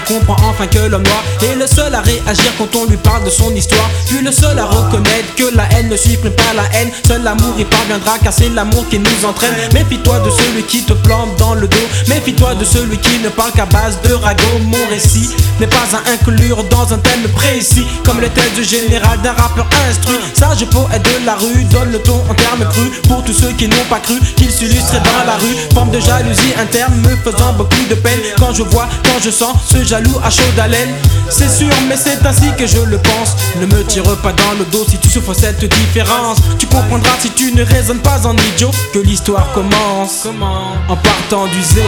comprend enfin que l'homme noir est le seul à réagir quand on lui parle de son histoire, puis le seul à reconnaître que la haine ne supprime pas la haine. Seul l'amour y parviendra, car c'est l'amour qui nous entraîne. Méfie-toi de celui qui te plante dans le dos, méfie-toi de celui qui ne parle qu'à base de ragots. Mon récit n'est pas à inclure dans un thème précis, comme le thème du général d'un rappeur instruit. Sage poète de la rue, donne le ton en termes crus pour tous ceux qui n'ont pas cru qu'il s'illustrait dans la rue. Forme de jalousie interne me faisant beaucoup de peine quand je vois, quand je sens ce jaloux à chaude haleine. C'est sûr, mais c'est ainsi que je le pense. Ne me tire pas dans le dos si tu souffres cette différence. Tu comprendras si tu ne raisonnes pas en idiot que l'histoire commence en partant du zéro.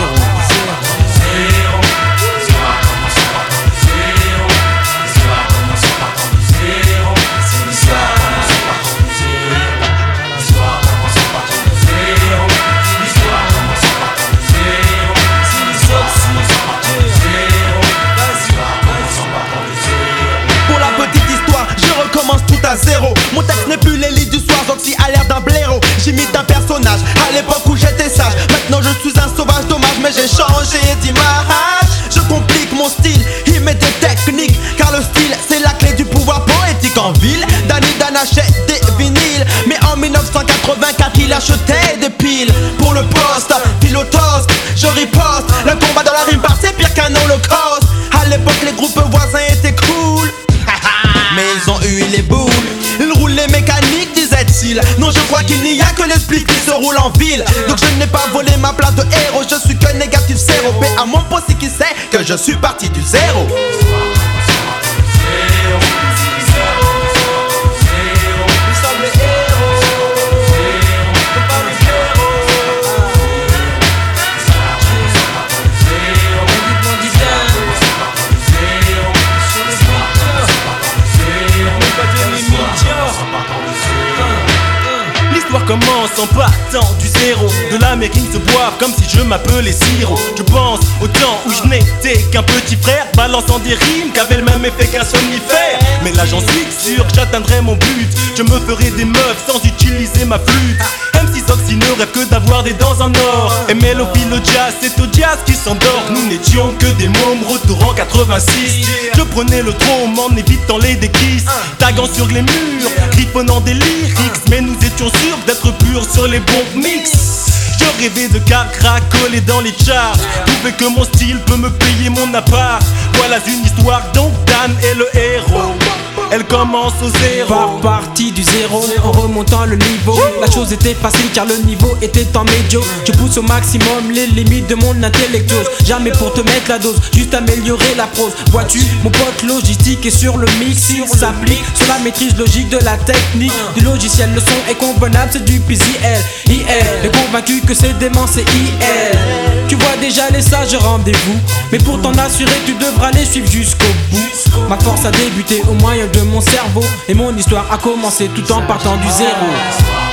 Tout à zéro. Mon texte n'est plus l'élite du soir, Zoxy a l'air d'un blaireau. J'imite un personnage à l'époque où j'étais sage. Maintenant je suis un sauvage, dommage, mais j'ai changé d'image. Je complique mon style, il met des techniques, car le style c'est la clé du pouvoir poétique en ville. Danny Dan achète des vinyles, mais en 1984 il achetait des piles. Pour le poste, pilotoste, je riposte. Le combat dans la rime par c'est pire qu'un holocauste. À l'époque les groupes voisins étaient cool, mais ils ont eu les boules. Ils roulent les mécaniques, disait-il. Non, je crois qu'il n'y a que l'esprit qui se roule en ville. Donc je n'ai pas volé ma place de héros. Je suis que négatif zéro. Mais à mon poste qui sait que je suis parti du zéro. L'histoire commence en partant du zéro. De l'Amérique se boivent comme si je m'appelais Siro. Je pense au temps où je n'étais qu'un petit frère, balançant des rimes qui avaient le même effet qu'un somnifère. Mais là j'en suis sûr que j'atteindrai mon but. Je me ferai des meufs sans utiliser ma flûte. MC Zoxy ne rêve que d'avoir des dents en or. Et mélophile au jazz, c'est au jazz qui s'endort. Nous n'étions que des mômes, retour en 86. Je prenais le trône en évitant les déquisses, taguant sur les murs, griffonnant des lyrics. Mais nous étions sûrs d'être purs sur les bons mix. Je rêvais de caracoler dans les charts, prouver que mon style peut me payer mon appart. Voilà une histoire dont Dan est le héros. Elle commence au zéro. Partie du zéro, en remontant le niveau. La chose était facile car le niveau était en médio. Je pousse au maximum les limites de mon intellect. Jamais pour te mettre la dose, juste améliorer la prose. Vois-tu, mon pote logistique est sur le mix. Il s'applique sur la maîtrise logique de la technique du logiciel. Le son est convenable, c'est du PZL. IL, est convaincu que c'est dément, c'est IL. Tu vois déjà les sages rendez-vous, mais pour t'en assurer tu devras les suivre jusqu'au bout. Ma force a débuté au moyen de mon cerveau, et mon histoire a commencé tout en partant du zéro.